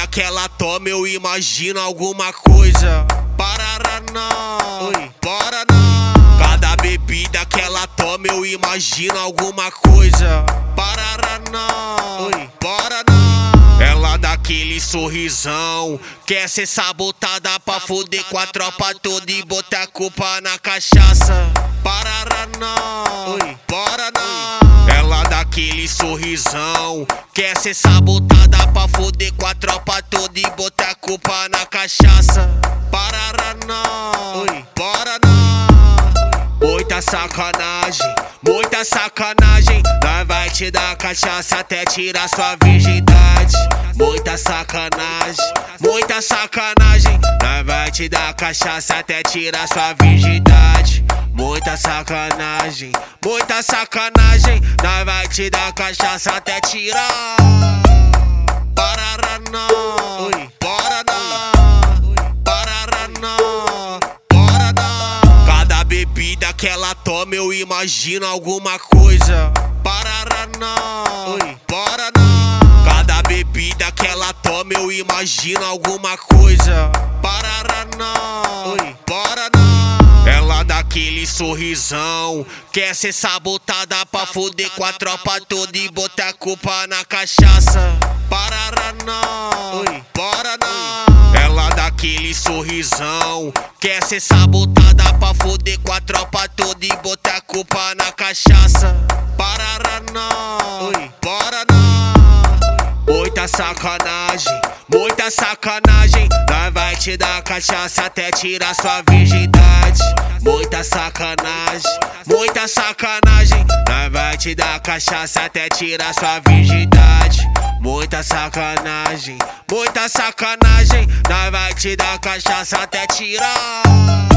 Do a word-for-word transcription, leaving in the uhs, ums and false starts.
que ela toma, eu imagino alguma coisa. Paraná, oi, Paraná. Cada bebida que ela toma, eu imagino alguma coisa. Paraná, oi, Paraná. Ela dá aquele sorrisão, quer ser sabotada pra foder com a tropa toda e botar a culpa na cachaça. Paraná, oi, Paraná. Ela dá aquele sorrisão, quer ser sabotada pra foder com a tropa toda e botar a culpa na cachaça. Paraná, oi, Paraná. Muita sacanagem, muita sacanagem. Nós vai te dar cachaça até tirar sua virgindade. Muita sacanagem, muita sacanagem. Nós vai te dar cachaça até tirar sua virgindade. Muita sacanagem, muita sacanagem. Nós vai te dar cachaça até tirar. Paraná, oi, Paraná. Paraná, Paraná. Cada bebida que ela toma, eu imagino alguma coisa. Paraná, oi, Paraná. Cada bebida que ela toma, eu imagino alguma coisa. Paraná, oi, Paraná. Ela dá aquele sorrisão, quer ser sabotada pra foder com a tropa toda e botar a culpa na cachaça. Paraná, oi, Paraná. Ela dá aquele sorrisão, quer ser sabotada pra foder com a tropa toda e botar a culpa na cachaça. Paraná, oi, Paraná. Muita sacanagem, muita sacanagem. Nós vai te dar cachaça até tirar sua virgindade. Muita sacanagem, muita sacanagem. Nós vai te dar cachaça até tirar sua virgindade. Muita sacanagem, muita sacanagem. Nós vai te dar cachaça até tirar.